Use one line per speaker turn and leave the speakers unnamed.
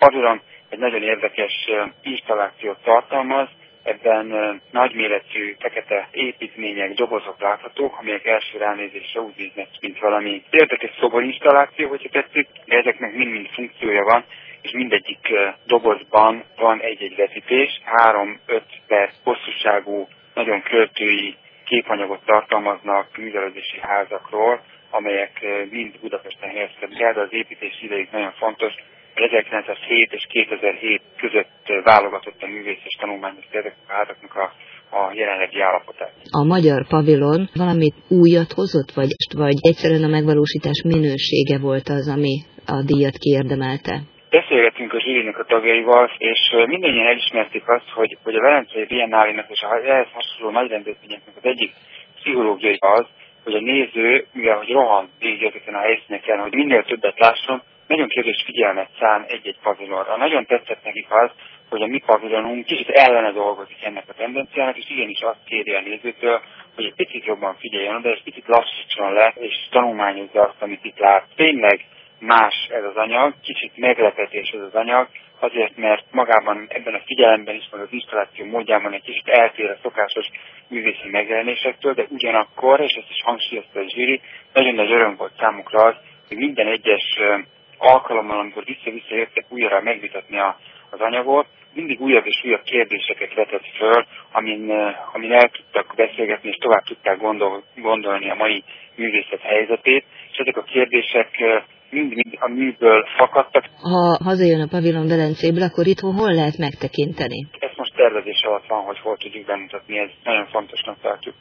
pavilon egy nagyon érdekes installációt tartalmaz. Ebben nagyméretű fekete építmények, dobozok láthatók, amelyek első ránézésre úgy néznek, mint valami érdekes szoborinstalláció, hogyha tetszik, de ezeknek mind-mind funkciója van, és mindegyik dobozban van egy-egy vetítés, 3-5 perc hosszúságú, nagyon költői képanyagot tartalmaznak művelődési házakról, amelyek mind Budapesten helyezkednek el, de az építés idejük nagyon fontos. 1907 és 2007 között válogatott a művész és tanulmányozta ezek a házaknak a jelenlegi állapotát.
A magyar pavilon valamit újat hozott, vagy egyszerűen a megvalósítás minősége volt az, ami a díjat kiérdemelte?
Beszélgettünk a zsűrinek a tagjaival, és mindannyian elismerték azt, hogy a Velencei Biennálének és a ehhez hasonló nagy rendezvényeknek az egyik pszichológiai az, hogy a néző, mivel hogy rohan végig ezeken a helyszíneken, hogy minél többet lásson, nagyon kevés figyelmet szán egy-egy pavilonra. Nagyon tetszett nekik az, hogy a mi pavilonunk kicsit ellene dolgozik ennek a tendenciának, és igenis azt kéri a nézőtől, hogy egy picit jobban figyeljen oda, és picit lassítson le, és tanulmányozza azt, amit itt lát. Tényleg más ez az anyag, kicsit meglepetés ez az anyag, azért, mert magában ebben a figyelemben is, meg az installáció módjában egy kicsit eltér a szokásos művészi megjelenésektől, de ugyanakkor, és ezt is hangsúlyozta a zsűri, nagyon nagy öröm volt számukra az, hogy minden egyes alkalommal, amikor vissza-vissza jöttek újra megvitatni az anyagot, mindig újabb és újabb kérdéseket vetett föl, amin el tudtak beszélgetni, és tovább tudták gondolni a mai művészet helyzetét, és ezek a kérdések mind a műből fakadtak.
Ha hazajön a pavilon Velencéből, akkor itthon hol lehet megtekinteni?
Ez most tervezés alatt van, hogy hol tudjuk bemutatni, ez nagyon fontosnak tartjuk.